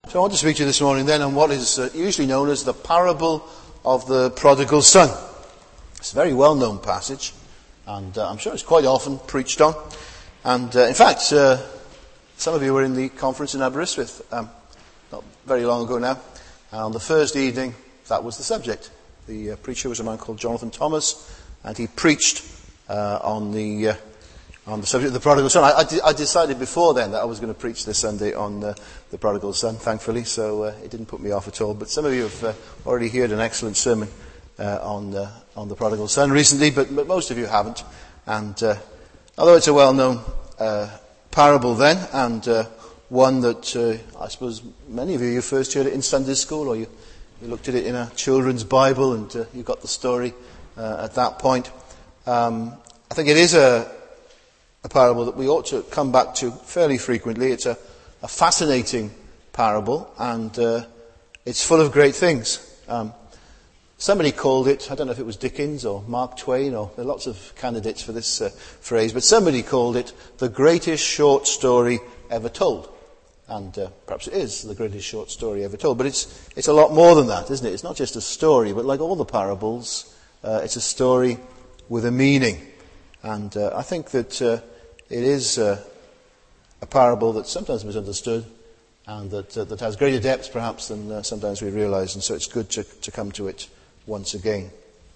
So I want to speak to you this morning then on what is usually known as the parable of the prodigal son. It's a very well-known passage, and I'm sure it's quite often preached on. And in fact, some of you were in the conference in Aberystwyth not very long ago now. And on the first evening, that was the subject. The preacher was a man called Jonathan Thomas, and he preached on the subject of the prodigal son. I decided before then that I was going to preach this Sunday on the prodigal son, thankfully, so it didn't put me off at all. But some of you have already heard an excellent sermon on the prodigal son recently, but most of you haven't. And although it's a well-known parable then, and one that I suppose many of you first heard it in Sunday school, or you looked at it in a children's Bible and you got the story at that point. I think it is a parable that we ought to come back to fairly frequently. It's a fascinating parable, and it's full of great things. Somebody called it, I don't know if it was Dickens or Mark Twain, or there are lots of candidates for this phrase, but somebody called it the greatest short story ever told. And perhaps it is the greatest short story ever told, but it's a lot more than that, isn't it? It's not just a story, but like all the parables, it's a story with a meaning. And I think that it is a parable that's sometimes misunderstood, and that has greater depth perhaps than sometimes we realise, and so it's good to come to it once again.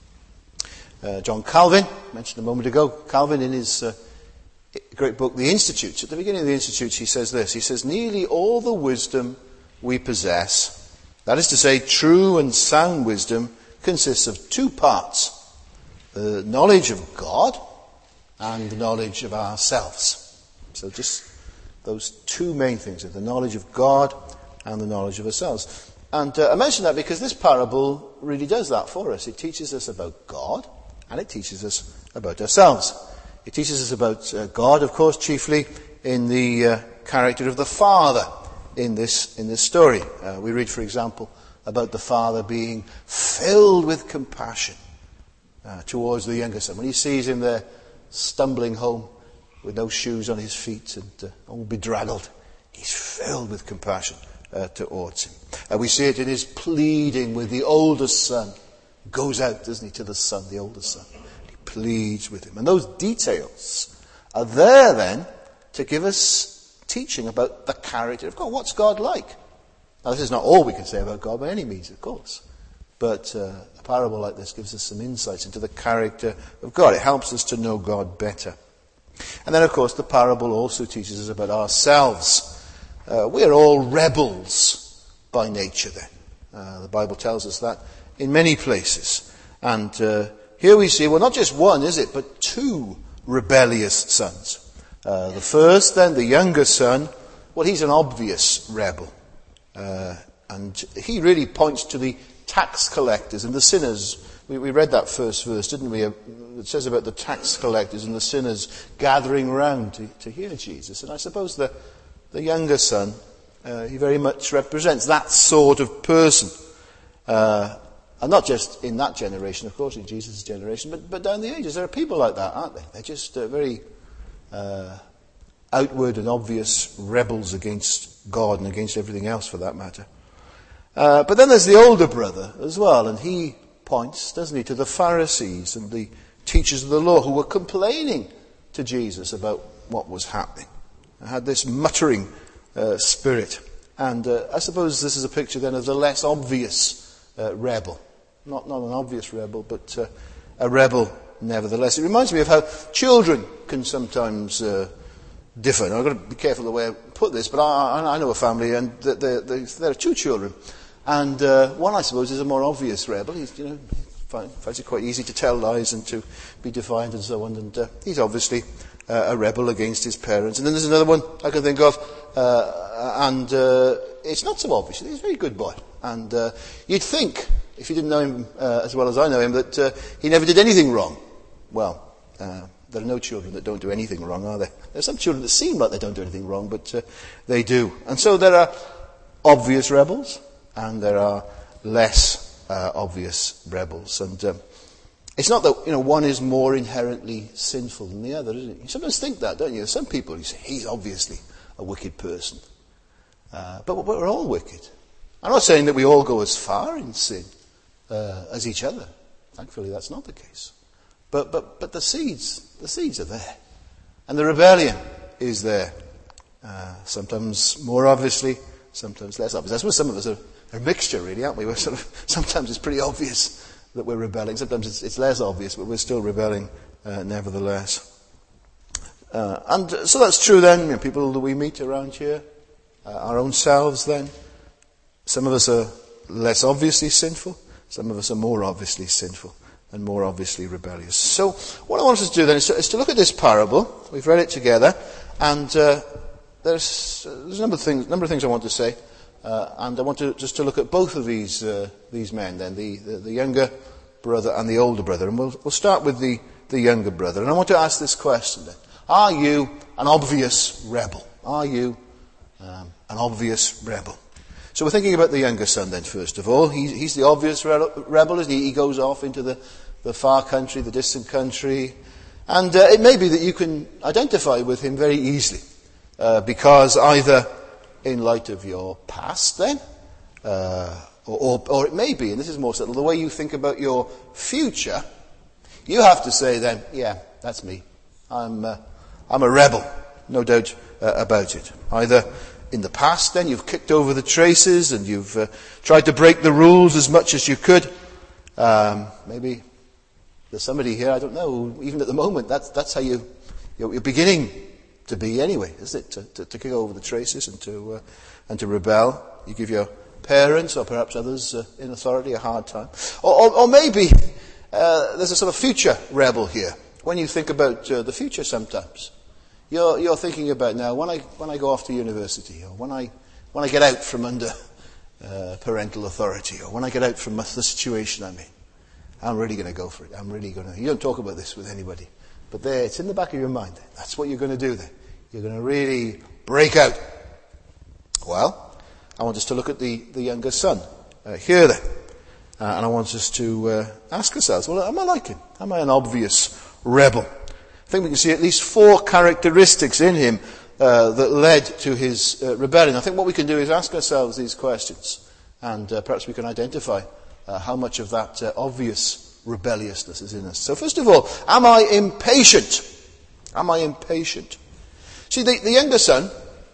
John Calvin, mentioned a moment ago, Calvin in his great book, The Institutes, at the beginning of The Institutes he says this, he says, nearly all the wisdom we possess, that is to say, true and sound wisdom, consists of two parts, the knowledge of God and the knowledge of ourselves. So just those two main things, the knowledge of God and the knowledge of ourselves. And I mention that because this parable really does that for us. It teaches us about God, and it teaches us about ourselves. It teaches us about God, of course, chiefly in the character of the father in this story. We read, for example, about the father being filled with compassion towards the younger son. When he sees him there stumbling home with no shoes on his feet and all bedraggled, he's filled with compassion towards him. We see it in his pleading with the oldest son. He goes out, doesn't he, to the son, the oldest son. He pleads with him. And those details are there then to give us teaching about the character of God. What's God like? Now, this is not all we can say about God by any means, of course. But a parable like this gives us some insights into the character of God. It helps us to know God better. And then, of course, the parable also teaches us about ourselves. We are all rebels by nature then. The Bible tells us that in many places. And here we see, well, not just one, is it, but two rebellious sons. The first, then, the younger son, well, he's an obvious rebel. And he really points to the tax collectors and the sinners. We read that first verse, didn't we? It says about the tax collectors and the sinners gathering round to hear Jesus. And I suppose the younger son, he very much represents that sort of person. And not just in that generation, of course, in Jesus' generation, but down the ages. There are people like that, aren't they? They're just very outward and obvious rebels against God and against everything else for that matter. But then there's the older brother as well, and he points, doesn't he, to the Pharisees and the teachers of the law who were complaining to Jesus about what was happening. They had this muttering spirit. And I suppose this is a picture then of the less obvious rebel. Not an obvious rebel, but a rebel nevertheless. It reminds me of how children can sometimes differ. Now, I've got to be careful the way I put this, but I know a family, and there are two children. And one, I suppose, is a more obvious rebel. He's, finds it quite easy to tell lies and to be defiant and so on. And he's obviously a rebel against his parents. And then there's another one I can think of, and it's not so obvious. He's a very good boy. And you'd think, if you didn't know him as well as I know him, that he never did anything wrong. Well, there are no children that don't do anything wrong, are there? There are some children that seem like they don't do anything wrong, but they do. And so there are obvious rebels, and there are less obvious rebels. And it's not that one is more inherently sinful than the other, is it? You sometimes think that, don't you? Some people, you say, he's obviously a wicked person. But we're all wicked. I'm not saying that we all go as far in sin as each other. Thankfully, that's not the case. But the seeds are there. And the rebellion is there. Sometimes more obviously, sometimes less obvious. I suppose some of us are a mixture, really, aren't we? We're sometimes it's pretty obvious that we're rebelling. Sometimes it's less obvious, but we're still rebelling nevertheless. And so that's true then. People that we meet around here, our own selves then. Some of us are less obviously sinful. Some of us are more obviously sinful and more obviously rebellious. So what I want us to do then is to look at this parable. We've read it together, and there's a number of things I want to say, and I want to look at both of these men then, the younger brother and the older brother, and we'll start with the younger brother. And I want to ask this question then: are you an obvious rebel? Are you an obvious rebel? So we're thinking about the younger son then, first of all. He's the obvious rebel, isn't he? He goes off into the far country, the distant country. And it may be that you can identify with him very easily. Because either in light of your past then, or it may be, and this is more subtle, the way you think about your future, you have to say then, yeah, that's me. I'm a rebel, no doubt about it. Either in the past then you've kicked over the traces and you've tried to break the rules as much as you could. Maybe there's somebody here, I don't know, even at the moment, that's how you're beginning to be anyway, is it? To kick over the traces and to rebel. You give your parents or perhaps others in authority a hard time. Or maybe there's a sort of future rebel here. When you think about the future sometimes, you're thinking about now, when I go off to university, or when I get out from under parental authority, or when I get out from the situation I'm in, I'm really going to go for it. You don't talk about this with anybody. But there, it's in the back of your mind. That's what you're going to do then. You're going to really break out. Well, I want us to look at the younger son here then. And I want us to ask ourselves, well, am I like him? Am I an obvious rebel? I think we can see at least 4 characteristics in him that led to his rebellion. I think what we can do is ask ourselves these questions. And perhaps we can identify how much of that obvious rebelliousness is in us. So first of all, am I impatient? Am I impatient? See, the younger son,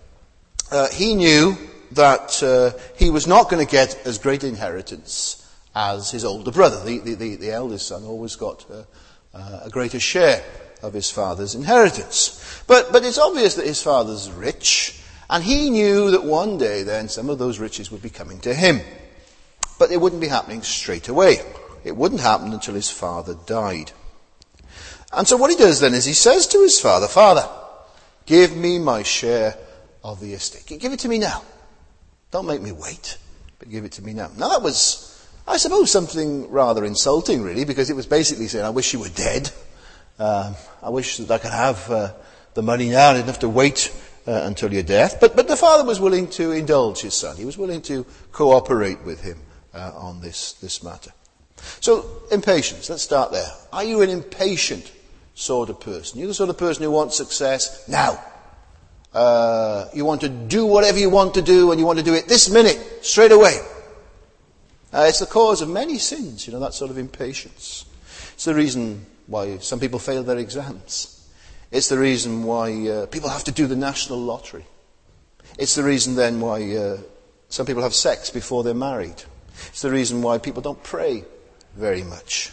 he knew that he was not going to get as great inheritance as his older brother. The eldest son always got a greater share of his father's inheritance. But it's obvious that his father's rich, and he knew that one day then some of those riches would be coming to him. But it wouldn't be happening straight away. It wouldn't happen until his father died. And so what he does then is he says to his father, Father, give me my share of the estate. Give it to me now. Don't make me wait, but give it to me now. Now that was, I suppose, something rather insulting really, because it was basically saying, I wish you were dead. I wish that I could have the money now. I didn't have to wait until your death. But the father was willing to indulge his son. He was willing to cooperate with him on this matter. So, impatience, let's start there. Are you an impatient sort of person? You're the sort of person who wants success now. You want to do whatever you want to do, and you want to do it this minute, straight away. It's the cause of many sins, that sort of impatience. It's the reason why some people fail their exams. It's the reason why people have to do the national lottery. It's the reason then why some people have sex before they're married. It's the reason why people don't pray very much.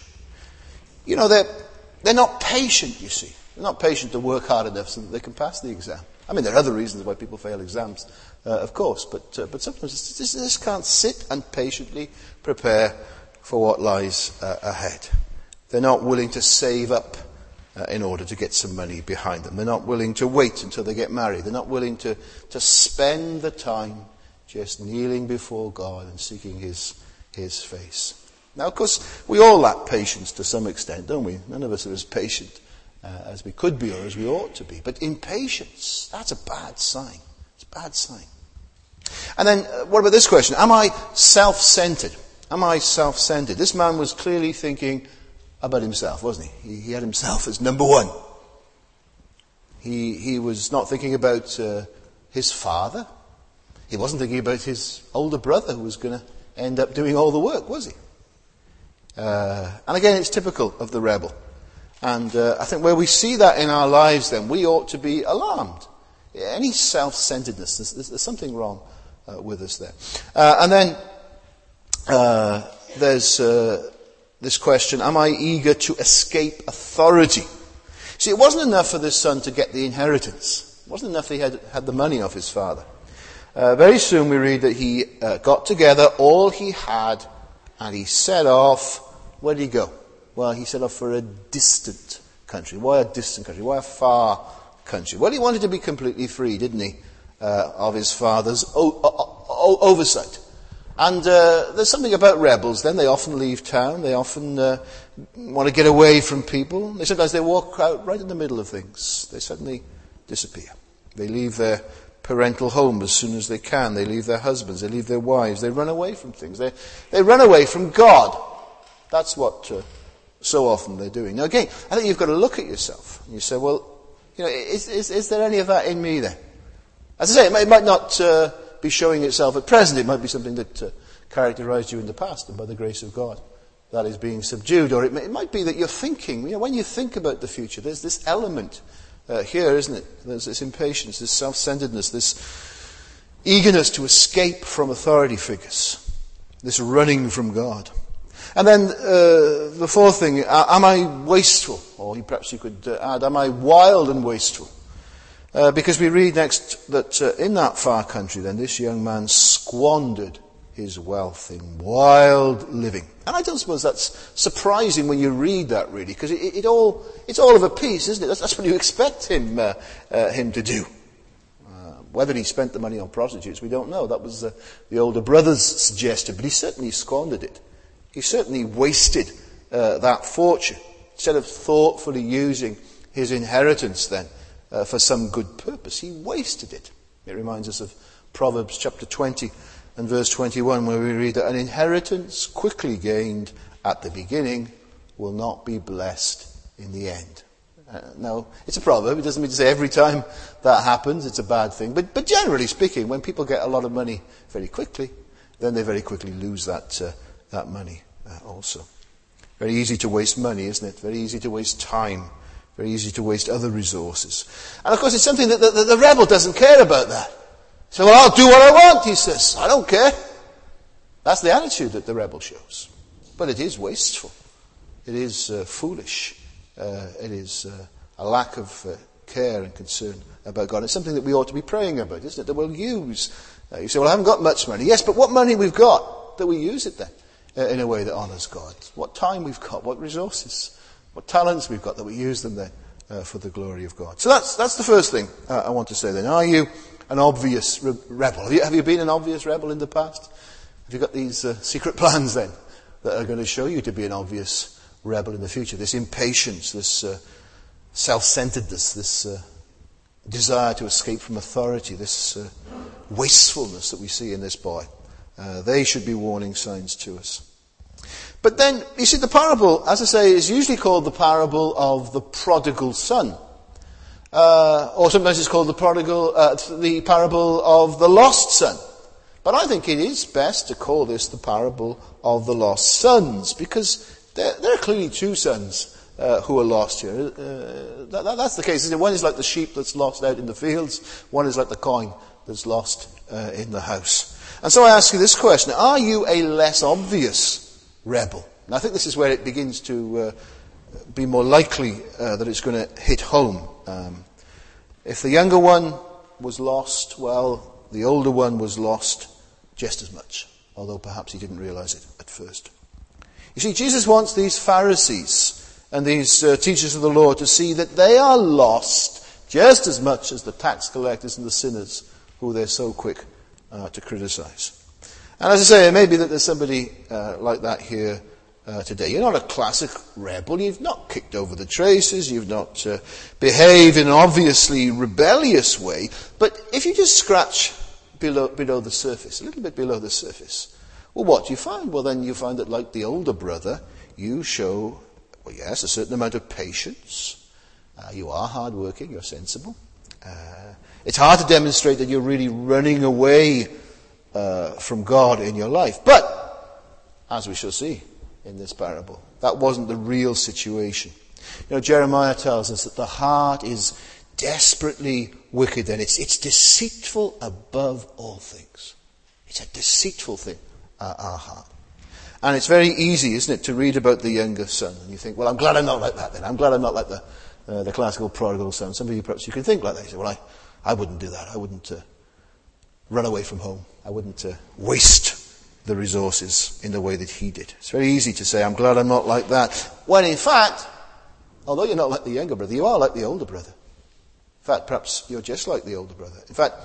They're not patient, you see. They're not patient to work hard enough so that they can pass the exam. I mean, there are other reasons why people fail exams, of course, but sometimes they just can't sit and patiently prepare for what lies ahead. They're not willing to save up in order to get some money behind them. They're not willing to wait until they get married. They're not willing to spend the time just kneeling before God and seeking His face. Now, of course, we all lack patience to some extent, don't we? None of us are as patient as we could be or as we ought to be. But impatience, that's a bad sign. It's a bad sign. And then, what about this question? Am I self-centered? Am I self-centered? This man was clearly thinking about himself, wasn't he? He had himself as number one. He was not thinking about his father. He wasn't thinking about his older brother who was going to end up doing all the work, was he? And again, it's typical of the rebel. And I think where we see that in our lives, then, we ought to be alarmed. Any self-centeredness, there's something wrong with us there. And then there's this question, am I eager to escape authority? See, it wasn't enough for this son to get the inheritance. It wasn't enough he had the money of his father. Very soon we read that he got together all he had and he set off. Where did he go? Well, he set off for a distant country. Why a distant country? Why a far country? Well, he wanted to be completely free, didn't he, of his father's oversight. And there's something about rebels then. They often leave town. They often want to get away from people. Sometimes they walk out right in the middle of things. They suddenly disappear. They leave their parental home as soon as they can. They leave their husbands. They leave their wives. They run away from things. They run away from God. That's what so often they're doing. Now again, I think you've got to look at yourself. And you say, well, is there any of that in me then? As I say, it might not be showing itself at present. It might be something that characterized you in the past, and by the grace of God, that is being subdued. Or it might be that you're thinking, when you think about the future, there's this element here, isn't it? There's this impatience, this self-centeredness, this eagerness to escape from authority figures, this running from God. And then the fourth thing, am I wasteful? Or perhaps you could add, am I wild and wasteful? Because we read next that in that far country then this young man squandered his wealth in wild living. And I don't suppose that's surprising when you read that, really, because it's all of a piece, isn't it? That's what you expect him to do. Whether he spent the money on prostitutes, we don't know. That was the older brother's suggestion, but he certainly squandered it. He certainly wasted that fortune. Instead of thoughtfully using his inheritance then for some good purpose, he wasted it. It reminds us of Proverbs chapter 20 and verse 21, where we read that an inheritance quickly gained at the beginning will not be blessed in the end. Now, it's a proverb. It doesn't mean to say every time that happens it's a bad thing. But generally speaking, when people get a lot of money very quickly, then they very quickly lose that money also. Very easy to waste money, isn't it? Very easy to waste time. Very easy to waste other resources. And of course it's something that the rebel doesn't care about that. So, well, I'll do what I want, he says. I don't care. That's the attitude that the rebel shows. But it is wasteful. It is foolish. It is a lack of care and concern about God. It's something that we ought to be praying about, isn't it? That we'll use. You say, well, I haven't got much money. Yes, but what money we've got, that we use it then in a way that honours God. What time we've got, what resources, what talents we've got, that we use them then for the glory of God. So that's the first thing I want to say then. Are you an obvious rebel? Have you been an obvious rebel in the past? Have you got these secret plans then that are going to show you to be an obvious rebel in the future? This impatience, this self-centeredness, this desire to escape from authority, this wastefulness that we see in this boy. They should be warning signs to us. But then, you see, the parable, as I say, is usually called the parable of the prodigal son. Or sometimes it's called the parable of the lost son. But I think it is best to call this the parable of the lost sons, because there are clearly two sons who are lost here. That's the case. One is like the sheep that's lost out in the fields. One is like the coin that's lost in the house. And so I ask you this question: are you a less obvious rebel? And I think this is where it begins to be more likely that it's going to hit home. If the younger one was lost, well, the older one was lost just as much, although perhaps he didn't realize it at first. You see, Jesus wants these Pharisees and these teachers of the law to see that they are lost just as much as the tax collectors and the sinners who they're so quick to criticize. And as I say, it may be that there's somebody like that here today. You're not a classic rebel. You've not kicked over the traces. You've not behaved in an obviously rebellious way. But if you just scratch below the surface, a little bit below the surface, well, what do you find? Well, then you find that, like the older brother, you show, well, yes, a certain amount of patience. You are hardworking. You're sensible. It's hard to demonstrate that you're really running away from God in your life. But, as we shall see in this parable, that wasn't the real situation. Jeremiah tells us that the heart is desperately wicked, and it's deceitful above all things. It's a deceitful thing, our heart. And it's very easy, isn't it, to read about the younger son, and you think, well, I'm glad I'm not like that then. I'm glad I'm not like the classical prodigal son. Some of you perhaps you can think like that. You say, well, I wouldn't do that. I wouldn't run away from home. I wouldn't waste the resources in the way that he did. It's very easy to say, I'm glad I'm not like that. When in fact, although you're not like the younger brother, you are like the older brother. In fact, perhaps you're just like the older brother. In fact,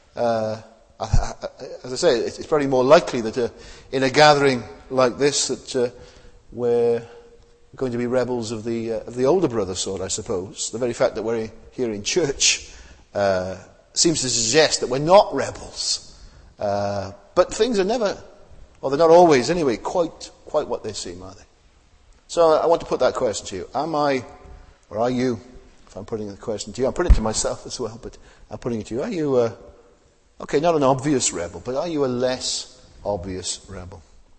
as I say, it's probably more likely that in a gathering like this that we're going to be rebels of the older brother sort, I suppose. The very fact that we're here in church seems to suggest that we're not rebels. But things are never, or they're not always anyway, quite what they seem, are they? So I want to put that question to you. Am I, or are you, if I'm putting the question to you, I'm putting it to myself as well, but I'm putting it to you. Are you, okay, not an obvious rebel, but are you a less obvious rebel?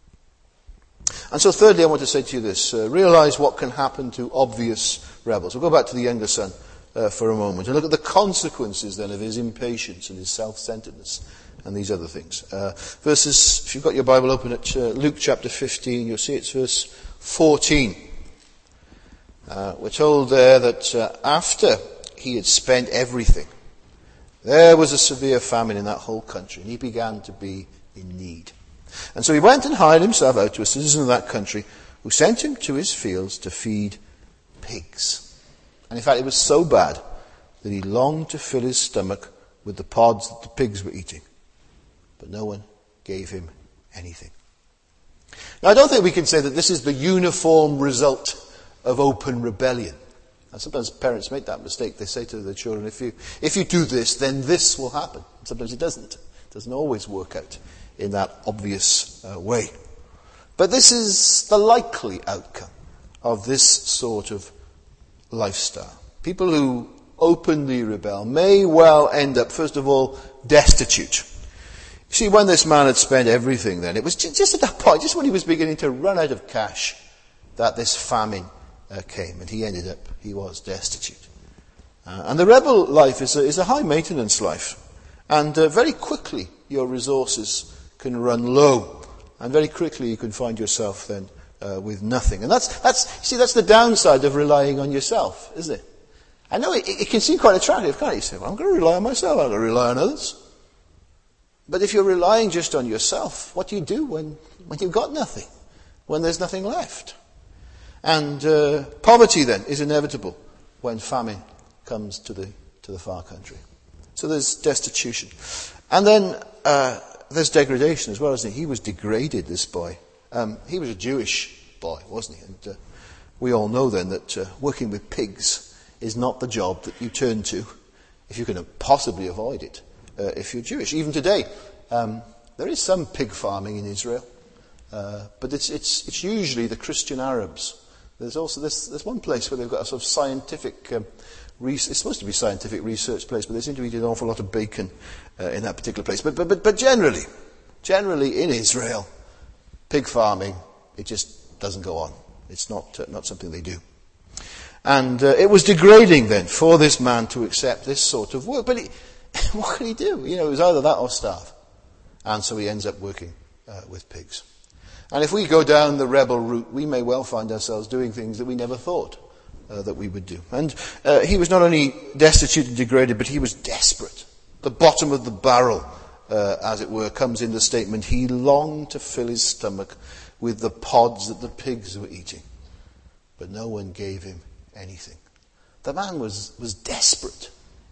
And so thirdly, I want to say to you this. Realize what can happen to obvious rebels. We'll go back to the younger son for a moment and look at the consequences then of his impatience and his self-centeredness and these other things. Verses, if you've got your Bible open at Luke chapter 15, you'll see it's verse 14. We're told there that after he had spent everything, there was a severe famine in that whole country, and he began to be in need. And so he went and hired himself out to a citizen of that country, who sent him to his fields to feed pigs. And in fact, it was so bad that he longed to fill his stomach with the pods that the pigs were eating. But no one gave him anything. Now, I don't think we can say that this is the uniform result of open rebellion. And sometimes parents make that mistake. They say to their children, if you do this, then this will happen. Sometimes it doesn't. It doesn't always work out in that obvious way. But this is the likely outcome of this sort of lifestyle. People who openly rebel may well end up, first of all, destitute. You see, when this man had spent everything then, it was just at that point, just when he was beginning to run out of cash, that this famine came, and he was destitute. And the rebel life is a high maintenance life. And very quickly your resources can run low. And very quickly you can find yourself then with nothing. And that's the downside of relying on yourself, isn't it? I know it can seem quite attractive, can't it? You say, well, I'm going to rely on myself, I'm going to rely on others. But if you're relying just on yourself, what do you do when you've got nothing? When there's nothing left? And poverty then is inevitable when famine comes to the far country. So there's destitution. And then there's degradation as well, isn't he? He was degraded, this boy. He was a Jewish boy, wasn't he? And we all know then that working with pigs is not the job that you turn to if you can possibly avoid it if you're Jewish. Even today, there is some pig farming in Israel, but it's usually the Christian Arabs. There's also there's one place where they've got a sort of scientific it's supposed to be a scientific research place, but they seem to eat an awful lot of bacon in that particular place. But generally in Israel, pig farming, it just doesn't go on. It's not something they do. And it was degrading then for this man to accept this sort of work. But what could he do? It was either that or starve. And so he ends up working with pigs. And if we go down the rebel route, we may well find ourselves doing things that we never thought that we would do. And he was not only destitute and degraded, but he was desperate. The bottom of the barrel, as it were, comes in the statement, he longed to fill his stomach with the pods that the pigs were eating. But no one gave him anything. The man was desperate.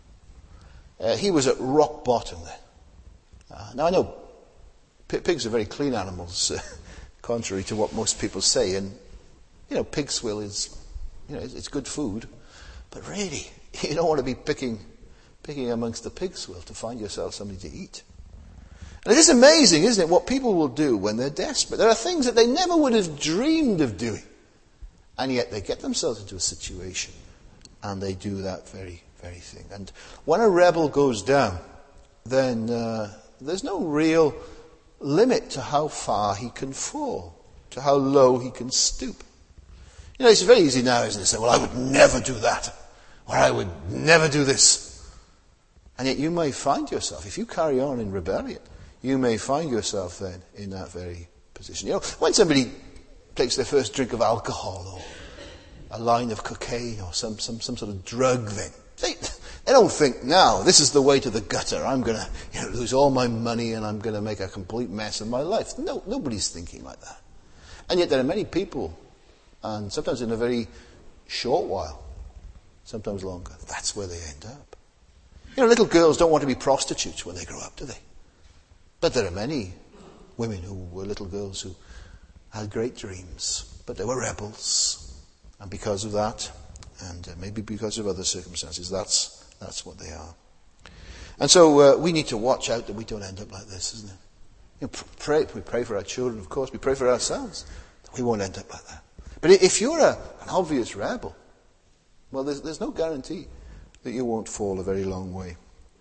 He was at rock bottom then. Now I know pigs are very clean animals, contrary to what most people say, and pig swill is, it's good food, but really you don't want to be picking amongst the pig swill to find yourself something to eat. And it is amazing, isn't it, what people will do when they're desperate. There are things that they never would have dreamed of doing, and yet they get themselves into a situation, and they do that very, very thing. And when a rebel goes down, then there's no real limit to how far he can fall, to how low he can stoop. You know, it's very easy now, isn't it, to say, well, I would never do that, or I would never do this. And yet you may find yourself, if you carry on in rebellion, you may find yourself then in that very position. You know, when somebody takes their first drink of alcohol or a line of cocaine or some sort of drug, then they don't think, now, this is the way to the gutter. I'm going to lose all my money and I'm going to make a complete mess of my life. No, nobody's thinking like that. And yet there are many people, and sometimes in a very short while, sometimes longer, that's where they end up. You know, little girls don't want to be prostitutes when they grow up, do they? But there are many women who were little girls who had great dreams, but they were rebels. And because of that, and maybe because of other circumstances, that's what they are. And so we need to watch out that we don't end up like this, isn't it? You know, we pray for our children, of course. We pray for ourselves that we won't end up like that. But if you're an obvious rebel, well, there's no guarantee that you won't fall a very long way.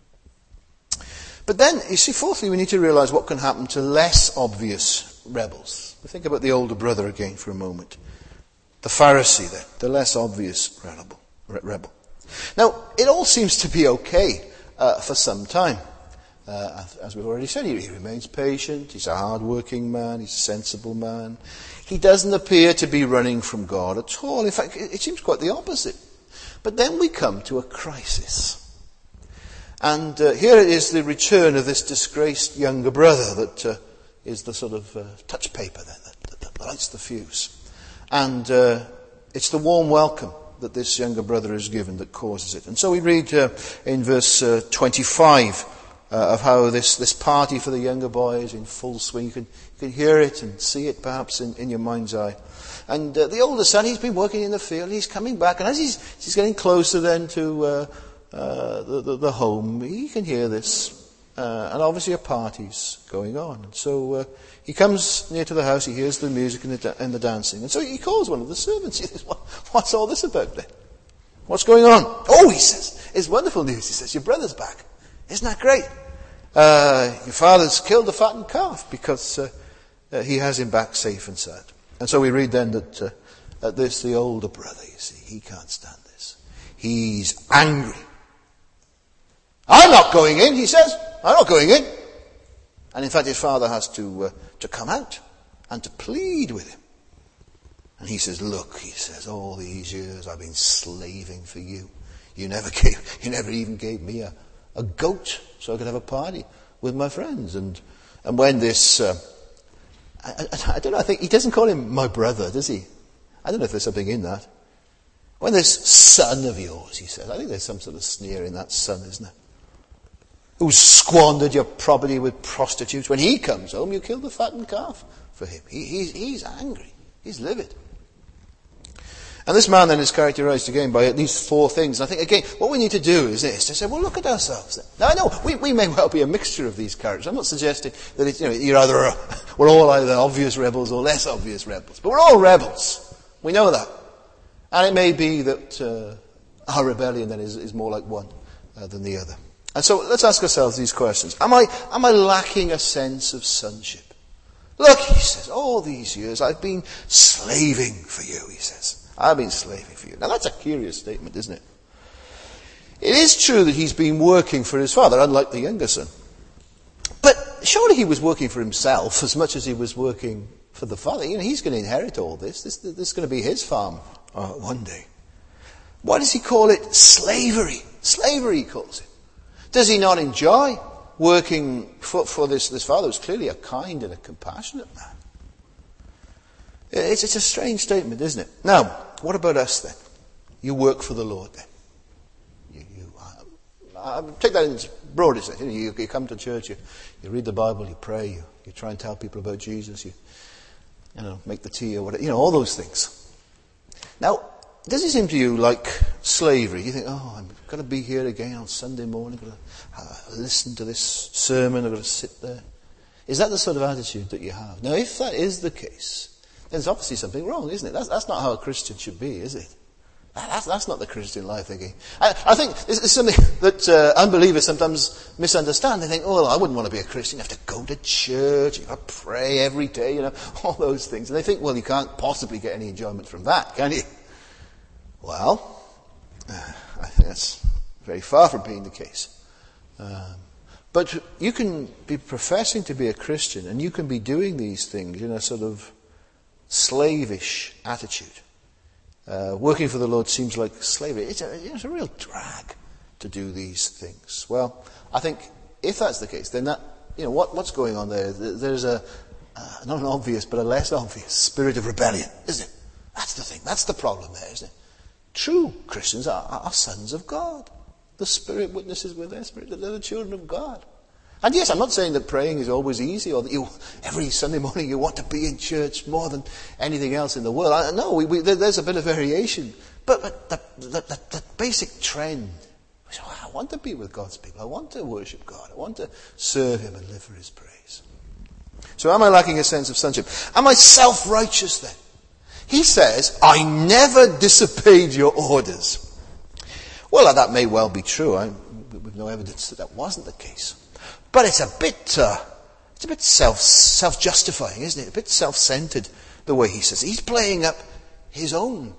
But then, you see, fourthly, we need to realize what can happen to less obvious rebels. Think about the older brother again for a moment. The Pharisee then, the less obvious rebel. Now, it all seems to be okay for some time. As we've already said, he remains patient, he's a hard-working man, he's a sensible man. He doesn't appear to be running from God at all. In fact, it seems quite the opposite. But then we come to a crisis. And here it is the return of this disgraced younger brother that is the sort of touch paper then, that lights the fuse. And it's the warm welcome that this younger brother is given that causes it. And so we read in verse 25 of how this party for the younger boy is in full swing. You can hear it and see it perhaps in your mind's eye. And the older son, he's been working in the field, he's coming back, and as he's getting closer then to the home, he can hear this. And obviously a party's going on. And so he comes near to the house, he hears the music and the dancing. And so he calls one of the servants. He says, what's all this about then? What's going on? Oh, he says, it's wonderful news. He says, your brother's back. Isn't that great? Your father's killed the fattened calf because he has him back safe and sound. And so we read then that at this, the older brother, you see, he can't stand this. He's angry. I'm not going in, he says. I'm not going in. And in fact, his father has to come out and to plead with him. And he says, look, he says, all these years I've been slaving for you. You never even gave me a goat so I could have a party with my friends. And when this, I don't know, I think he doesn't call him my brother, does he? I don't know if there's something in that. When this son of yours, he says, I think there's some sort of sneer in that son, isn't there? Who's squandered your property with prostitutes. When he comes home, you kill the fattened calf for him. He's angry. He's livid. And this man then is characterized again by at least four things. And I think, again, what we need to do is this, to say, well, look at ourselves then. Now, I know we may well be a mixture of these characters. I'm not suggesting that it's, we're all either obvious rebels or less obvious rebels. But we're all rebels. We know that. And it may be that our rebellion then is more like one than the other. And so let's ask ourselves these questions. Am I lacking a sense of sonship? Look, he says, all these years I've been slaving for you, he says. I've been slaving for you. Now that's a curious statement, isn't it? It is true that he's been working for his father, unlike the younger son. But surely he was working for himself as much as he was working for the father. You know, he's going to inherit all this. This is going to be his farm one day. Why does he call it slavery? Slavery, he calls it. Does he not enjoy working for this father who's clearly a kind and a compassionate man? It's a strange statement, isn't it? Now, what about us then? You work for the Lord then. Take that in its broadest sense. You come to church, you read the Bible, you pray, you try and tell people about Jesus, you make the tea or whatever, all those things. Now, does it seem to you like slavery? You think, I've got to be here again on Sunday morning, I've got to listen to this sermon, I've got to sit there. Is that the sort of attitude that you have? Now, if that is the case, then there's obviously something wrong, isn't it? That's not how a Christian should be, is it? That's not the Christian life thinking. I think it's something that unbelievers sometimes misunderstand. They think, oh, well, I wouldn't want to be a Christian. You have to go to church, you have to pray every day, all those things. And they think, well, you can't possibly get any enjoyment from that, can you? Well, I think that's very far from being the case. But you can be professing to be a Christian, and you can be doing these things in a sort of slavish attitude. Working for the Lord seems like slavery. It's a real drag to do these things. Well, I think if that's the case, then that, what's going on there? There's not an obvious, but a less obvious spirit of rebellion, isn't it? That's the thing. That's the problem there, isn't it? True Christians are sons of God. The Spirit witnesses with their spirit that they're the children of God. And yes, I'm not saying that praying is always easy, or that every Sunday morning you want to be in church more than anything else in the world. No, there's a bit of variation. But the basic trend is, I want to be with God's people. I want to worship God. I want to serve Him and live for His praise. So am I lacking a sense of sonship? Am I self-righteous then? He says, I never disobeyed your orders. Well, that may well be true. We've no evidence that wasn't the case. But it's a bit self-justifying, isn't it? A bit self-centered, the way he says. He's playing up his own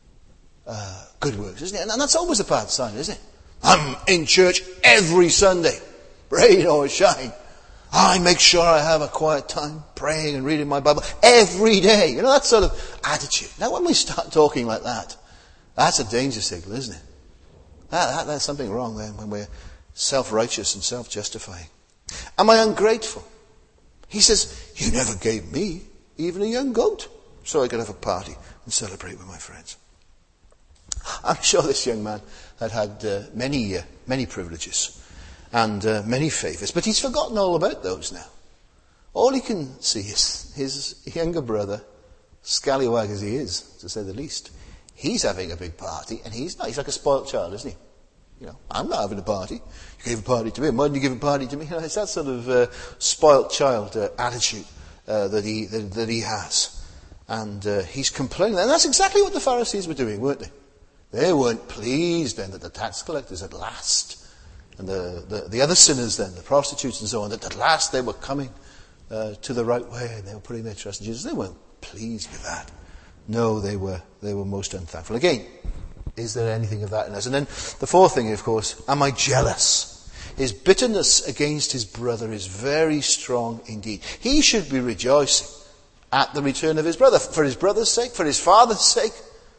good works, isn't it? And that's always a bad sign, isn't it? I'm in church every Sunday, rain or shine. I make sure I have a quiet time praying and reading my Bible every day. That sort of attitude. Now, when we start talking like that, that's a danger signal, isn't it? There's something wrong then when we're self-righteous and self-justifying. Am I ungrateful? He says, you never gave me even a young goat so I could have a party and celebrate with my friends. I'm sure this young man had many privileges and many favours, but he's forgotten all about those now. All he can see is his younger brother, scallywag as he is, to say the least. He's having a big party, and he's not. He's like a spoilt child, isn't he? I'm not having a party. You gave a party to me. Why didn't you give a party to me? It's that sort of spoilt child attitude that he has. And he's complaining. And that's exactly what the Pharisees were doing, weren't they? They weren't pleased then that the tax collectors at last, and the other sinners then, the prostitutes and so on, that at last they were coming to the right way and they were putting their trust in Jesus. They weren't pleased with that. No, they were most unthankful. Again, is there anything of that in us? And then the fourth thing, of course, am I jealous? His bitterness against his brother is very strong indeed. He should be rejoicing at the return of his brother, for his brother's sake, for his father's sake,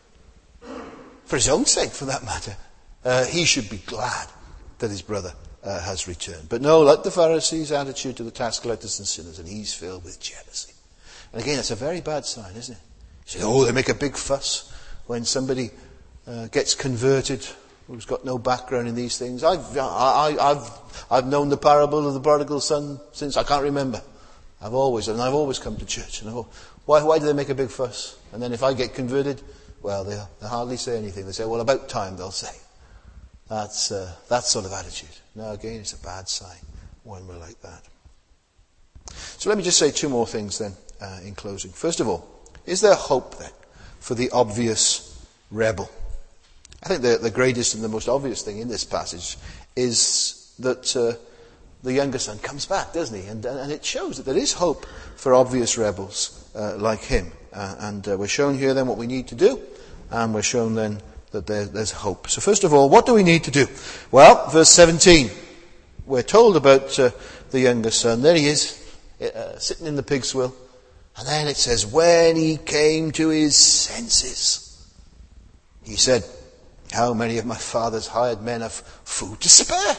for his own sake, for that matter. He should be glad that his brother has returned. But no, like the Pharisees' attitude to the tax collectors and sinners, and he's filled with jealousy. And again, it's a very bad sign, isn't it? You say, they make a big fuss when somebody gets converted who's got no background in these things. I've known the parable of the prodigal son since I can't remember. I've always come to church. Why do they make a big fuss? And then if I get converted, well, they'll hardly say anything. They say, well, about time, they'll say. That's that sort of attitude. Now, again, it's a bad sign when we're like that. So let me just say two more things then in closing. First of all, is there hope then for the obvious rebel? I think the greatest and the most obvious thing in this passage is that the younger son comes back, doesn't he? And it shows that there is hope for obvious rebels like him. And we're shown here then what we need to do, and we're shown then that there's hope. So first of all, what do we need to do? Well, verse 17, we're told about the younger son. There he is, sitting in the pig's wheel. And then it says, when he came to his senses, he said, how many of my father's hired men have food to spare?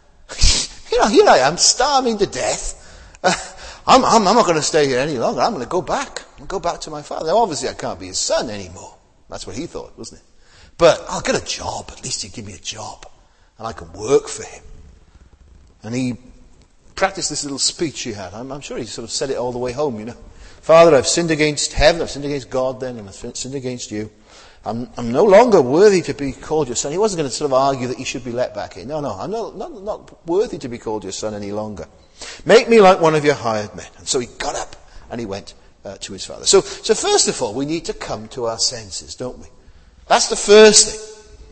Here I am, starving to death. I'm not going to stay here any longer. I'm going to go back. I'll go back to my father. Now, obviously, I can't be his son anymore. That's what he thought, wasn't it? But I'll get a job. At least he'll give me a job. And I can work for him. And he practiced this little speech he had. I'm sure he sort of said it all the way home, Father, I've sinned against heaven, I've sinned against God then, and I've sinned against you. I'm no longer worthy to be called your son. He wasn't going to sort of argue that he should be let back in. No, I'm not worthy to be called your son any longer. Make me like one of your hired men. And so he got up and he went to his father. So first of all, we need to come to our senses, don't we? That's the first thing.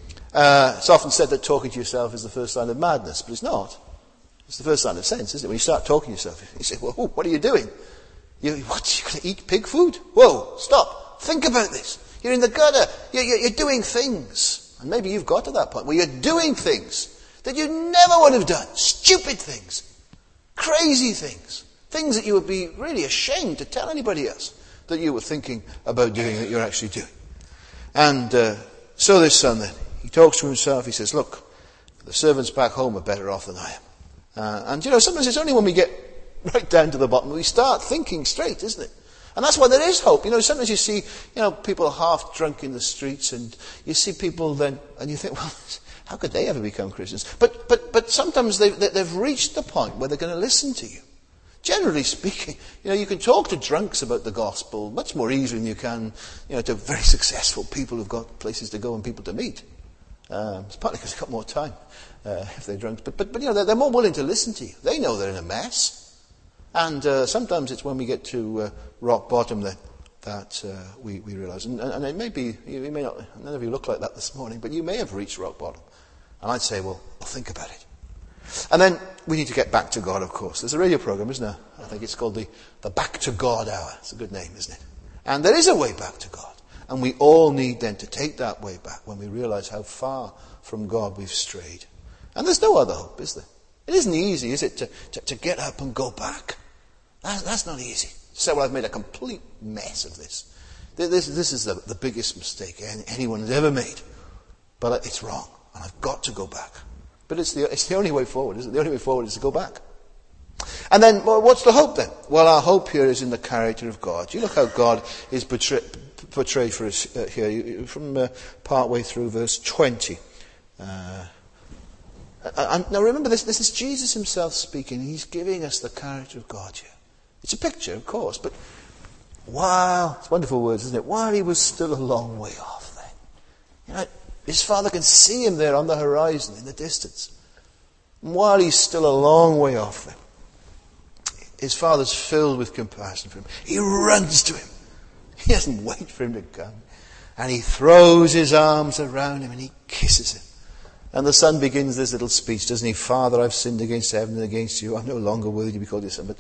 It's often said that talking to yourself is the first sign of madness, but it's not. It's the first sign of sense, isn't it? When you start talking to yourself, you say, "Whoa, what are you doing? You're going to eat pig food? Whoa, stop. Think about this. You're in the gutter. You're doing things." And maybe you've got to that point where you're doing things that you never would have done. Stupid things. Crazy things. Things that you would be really ashamed to tell anybody else that you were thinking about doing, that you're actually doing. And so this son then, he talks to himself. He says, "Look, the servants back home are better off than I am." And sometimes it's only when we get right down to the bottom we start thinking straight, isn't it? And that's why there is hope. Sometimes you see, people half drunk in the streets, and you see people then, and you think, well, how could they ever become Christians? But sometimes they've reached the point where they're going to listen to you. Generally speaking, you can talk to drunks about the gospel much more easily than you can, to very successful people who've got places to go and people to meet. It's partly because they've got more time if they're drunk. But they're more willing to listen to you. They know they're in a mess. And sometimes it's when we get to rock bottom that we realize. And it may be, you may not, none of you look like that this morning, but you may have reached rock bottom. And I'd say, well, think about it. And then we need to get back to God, of course. There's a radio program, isn't there? I think it's called the Back to God Hour. It's a good name, isn't it? And there is a way back to God. And we all need then to take that way back when we realize how far from God we've strayed. And there's no other hope, is there? It isn't easy, is it, to get up and go back? That's not easy. To say, well, I've made a complete mess of this. This is the biggest mistake anyone has ever made. But it's wrong, and I've got to go back. But it's the only way forward, isn't it? The only way forward is to go back. And then, what's the hope then? Well, our hope here is in the character of God. You look how God is portrayed for us here, from part way through verse 20. And now remember, this is Jesus himself speaking. He's giving us the character of God here. It's a picture, of course, but it's wonderful words, isn't it? While he was still a long way off then. His father can see him there on the horizon in the distance. And while he's still a long way off then, his father's filled with compassion for him. He runs to him. He doesn't wait for him to come. And he throws his arms around him and he kisses him. And the son begins this little speech, doesn't he? "Father, I've sinned against heaven and against you. I'm no longer worthy to be called your son." But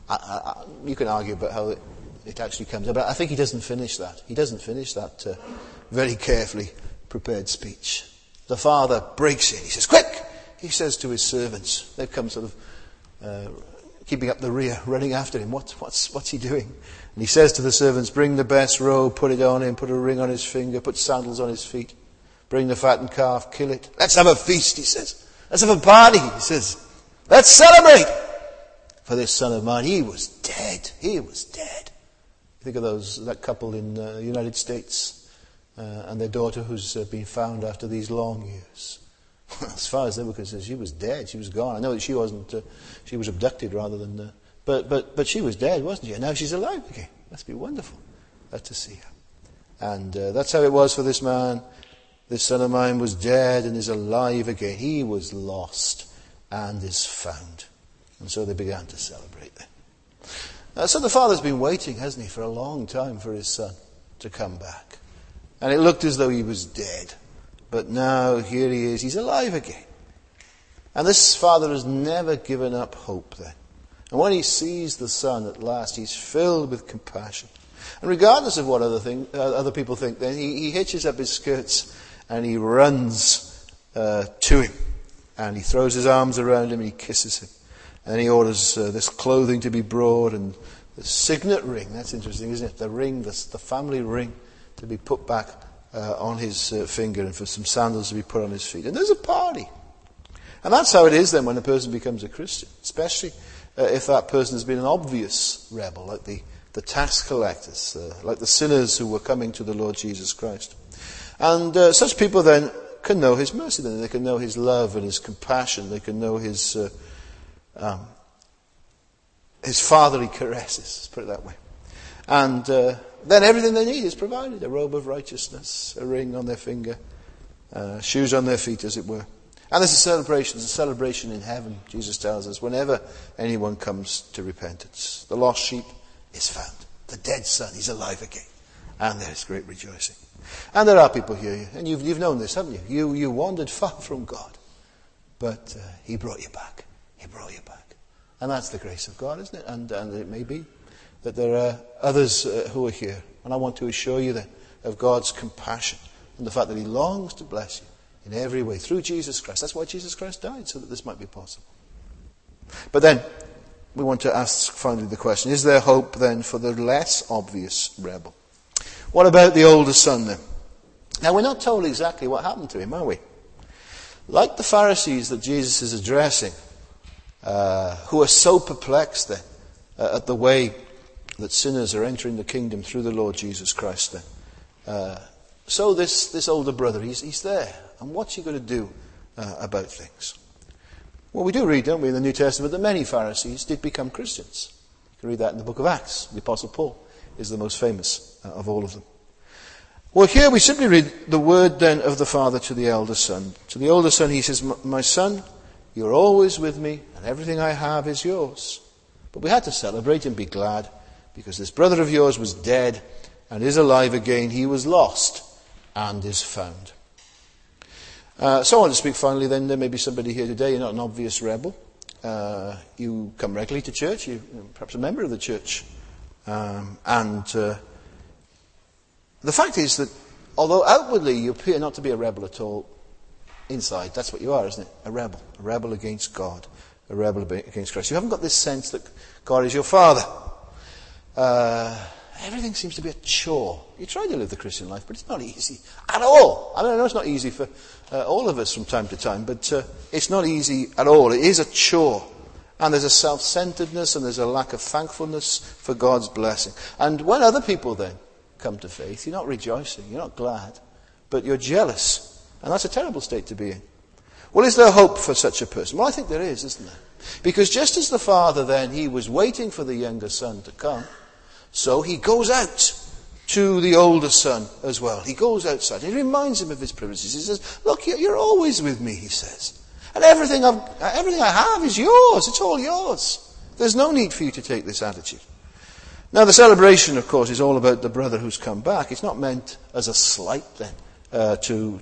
you can argue about how it actually comes. But I think he doesn't finish that. He doesn't finish that very carefully prepared speech. The father breaks in. He says, "Quick!" He says to his servants. They've come sort of keeping up the rear, running after him. What's he doing? And he says to the servants, "Bring the best robe, put it on him, put a ring on his finger, put sandals on his feet. Bring the fattened calf, kill it. Let's have a feast," he says. "Let's have a party," he says. "Let's celebrate. For this son of mine, he was dead. He was dead." Think of that couple in the United States and their daughter who's been found after these long years. As far as they were concerned, she was dead. She was gone. I know that she wasn't. She was abducted rather than. But she was dead, wasn't she? And now she's alive again. Must be wonderful to see her. And that's how it was for this man. This son of mine was dead and is alive again. He was lost and is found. And so they began to celebrate then. So the father's been waiting, hasn't he, for a long time for his son to come back. And it looked as though he was dead. But now here he is. He's alive again. And this father has never given up hope then. And when he sees the son at last, he's filled with compassion. And regardless of what other people think, then he hitches up his skirts and he runs to him. And he throws his arms around him and he kisses him. And he orders this clothing to be brought and the signet ring. That's interesting, isn't it? The ring, the family ring, to be put back on his finger, and for some sandals to be put on his feet. And there's a party. And that's how it is then when a person becomes a Christian. Especially if that person has been an obvious rebel, like the tax collectors, like the sinners who were coming to the Lord Jesus Christ. And such people then can know his mercy. Then they can know his love and his compassion. They can know his fatherly caresses, let's put it that way. And then everything they need is provided. A robe of righteousness, a ring on their finger, shoes on their feet, as it were. And there's a celebration. There's a celebration in heaven, Jesus tells us, whenever anyone comes to repentance. The lost sheep is found. The dead son is alive again. And there's great rejoicing. And there are people here, and you've known this, haven't you? You wandered far from God, but He brought you back. He brought you back. And that's the grace of God, isn't it? And it may be that there are others who are here, and I want to assure you then of God's compassion and the fact that He longs to bless you in every way through Jesus Christ. That's why Jesus Christ died, so that this might be possible. But then, we want to ask finally the question, is there hope then for the less obvious rebel? What about the older son then? Now, we're not told exactly what happened to him, are we? Like the Pharisees that Jesus is addressing, who are so perplexed then at the way that sinners are entering the kingdom through the Lord Jesus Christ then. So this older brother, he's there. And what's he going to do about things? Well, we do read, don't we, in the New Testament that many Pharisees did become Christians. You can read that in the book of Acts. The Apostle Paul is the most famous of all of them. Well, here we simply read the word then of the father to the elder son. To the older son he says, my son, you're always with me, and everything I have is yours. But we had to celebrate and be glad, because this brother of yours was dead and is alive again. He was lost and is found. So I want to speak finally then, there may be somebody here today, you're not an obvious rebel. You come regularly to church, you're perhaps a member of the church. The fact is that although outwardly you appear not to be a rebel at all, inside that's what you are, isn't it? A rebel against God, a rebel against Christ. You haven't got this sense that God is your father. Everything seems to be a chore. You try to live the Christian life, but it's not easy at all. I know it's not easy for all of us from time to time, but it's not easy at all. It is a chore. And there's a self-centeredness and there's a lack of thankfulness for God's blessing. And when other people then come to faith, you're not rejoicing, you're not glad, but you're jealous. And that's a terrible state to be in. Well, is there hope for such a person? Well, I think there is, isn't there? Because just as the father then, he was waiting for the younger son to come, so he goes out to the older son as well. He goes outside. He reminds him of his privileges. He says, look, you're always with me, he says. And everything I have is yours. It's all yours. There's no need for you to take this attitude. Now, the celebration, of course, is all about the brother who's come back. It's not meant as a slight then to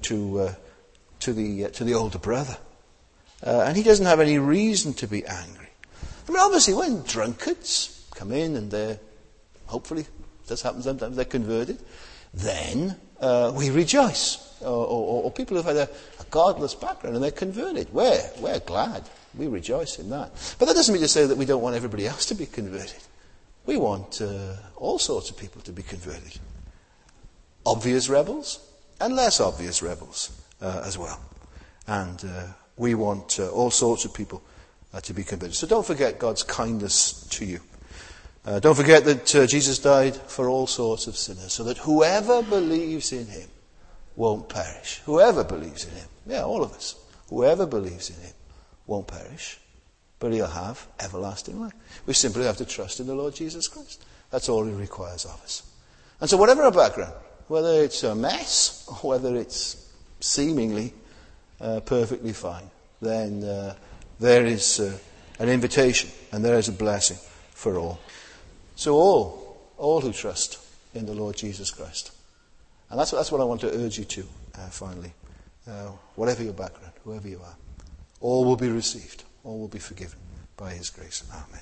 the older brother. And he doesn't have any reason to be angry. I mean, obviously, when drunkards come in and they're, hopefully, this happens sometimes, they're converted, then we rejoice. Or people who've had a godless background and they're converted. We're glad. We rejoice in that. But that doesn't mean to say that we don't want everybody else to be converted. We want all sorts of people to be converted. Obvious rebels and less obvious rebels as well. And we want all sorts of people to be converted. So don't forget God's kindness to you. Don't forget that Jesus died for all sorts of sinners, so that whoever believes in him won't perish. Whoever believes in him. Yeah, all of us. Whoever believes in him won't perish, but he'll have everlasting life. We simply have to trust in the Lord Jesus Christ. That's all he requires of us. And so whatever our background, whether it's a mess or whether it's seemingly perfectly fine, then there is an invitation and there is a blessing for all. So all who trust in the Lord Jesus Christ. And that's what I want to urge you to, finally. Whatever your background, whoever you are, all will be received. All will be forgiven by his grace. Amen.